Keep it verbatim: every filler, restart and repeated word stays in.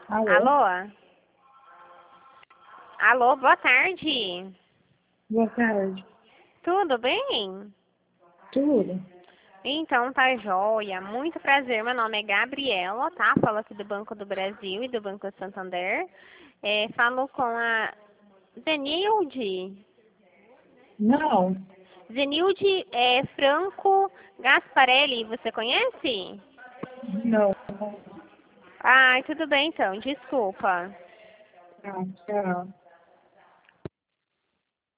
Alô? Alô? Alô, boa tarde. Boa tarde. Tudo bem? Tudo? Então tá joia. Muito prazer. Meu nome é Gabriela, tá? Falo aqui do Banco do Brasil e do Banco Santander. É, falo com a Zenilde. Não, Zenilde é, Franco Gasparelli, você conhece? não. Ai, tudo bem então, desculpa. Ah, tchau.